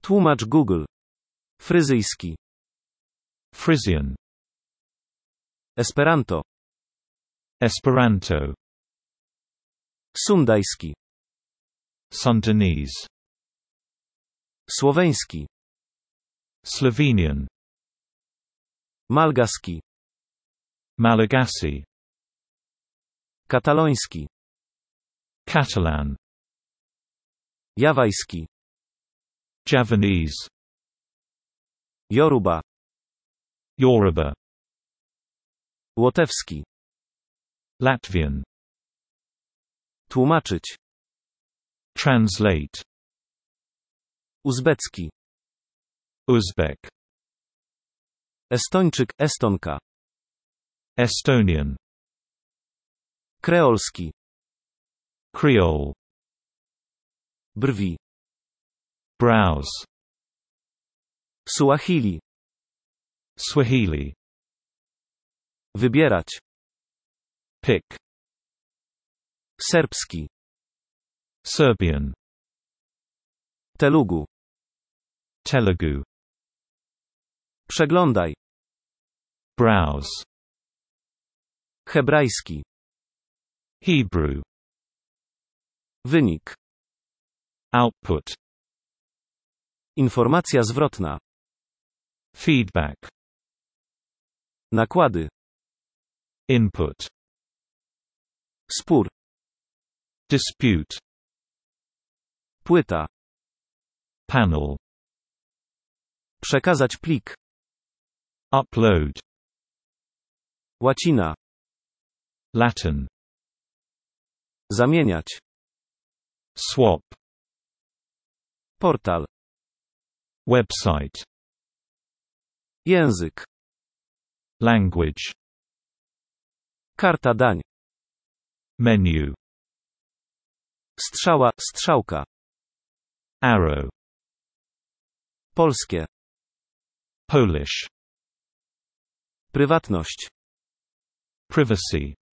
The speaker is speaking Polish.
Tłumacz Google. Fryzyjski. Frisian. Esperanto. Esperanto. Sundajski. Sundanese. Słoweński. Slovenian. Malgaski. Malagasy. Kataloński. Catalan. Jawajski. Javanese. Yoruba. Yoruba. Łotewski. Latvian. Tłumaczyć. Translate. Uzbecki. Uzbek. Estończyk, Estonka. Estonian. Kreolski. Creole. Brwi. Brows. Suahili. Swahili. Wybierać. Pick. Serbski. Serbian. Telugu. Telugu. Przeglądaj. Browse. Hebrajski. Hebrew. Wynik. Output. Informacja zwrotna. Feedback. Nakłady. Input. Spór. Dispute. Płyta. Panel. Przekazać plik. Upload. Łacina. Latin. Zamieniać. Swap. Portal. Website. Język. Language. Karta dań. Menu. Strzała, strzałka. Arrow. Polskie. Polish. Prywatność. Privacy.